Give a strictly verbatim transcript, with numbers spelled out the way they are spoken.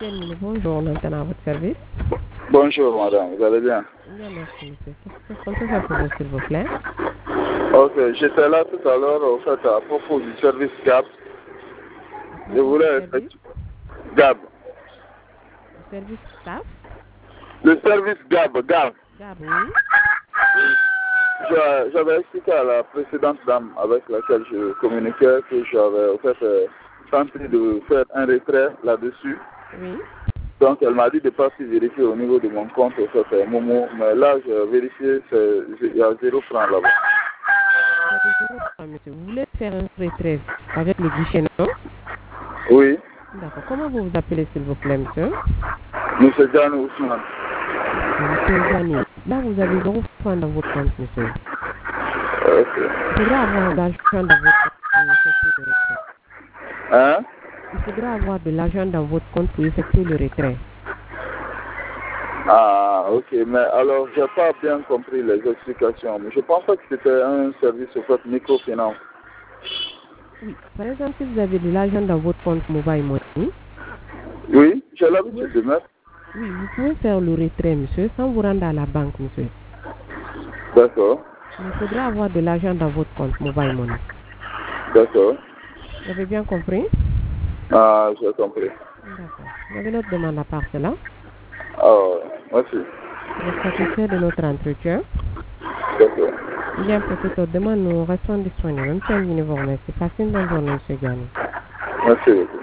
Quel bonjour, maintenant à votre service. Bonjour madame, vous allez bien? Bien, merci monsieur. Qu'est-ce qu'on peut faire pour vous s'il vous plaît? Ok, j'étais là tout à l'heure au fait à propos du service G A B. Je voulais service? G A B. Service staff? Le service G A B, G A B. G A B, oui. Je- J'avais expliqué à la précédente dame avec laquelle je communiquais que j'avais au fait euh, tenté de faire un retrait là-dessus. Oui. Donc elle m'a dit de partir vérifier au niveau de mon compte au fait euh, Momo, mais là j'ai vérifié, c'est- il y a zéro franc là-bas. Monsieur, vous voulez faire un retrait avec le guichet, non? Oui, D'accord. Comment vous vous appelez s'il vous plaît, monsieur? monsieur Diane Ousmane. Monsieur Gani. Là, vous avez zéro franc dans votre compte, monsieur. Ok. Il faudra avoir de l'argent dans votre compte pour effectuer le retrait. Hein? Il faudra avoir de l'argent dans votre compte pour effectuer le retrait. Ah, ok, mais alors j'ai pas bien compris les explications. Mais je pensais que c'était un service au fait microfinance. Oui. Par exemple, si vous avez de l'argent dans votre compte Mobile Money, Oui, j'ai l'habitude de mettre. oui, vous pouvez faire le retrait, monsieur, sans vous rendre à la banque, monsieur. D'accord, Mais il faudra avoir de l'argent dans votre compte Mobile Money. d'accord. Vous avez bien compris? Ah, j'ai compris. D'accord. Vous avez notre demande à part cela? Ah, merci. Vous êtes satisfait de notre entretien? D'accord. Bien, pour toute autre demande, nous restons disponibles. Même si on vous remercie. Passez une bonne journée, monsieur Gani. Merci beaucoup.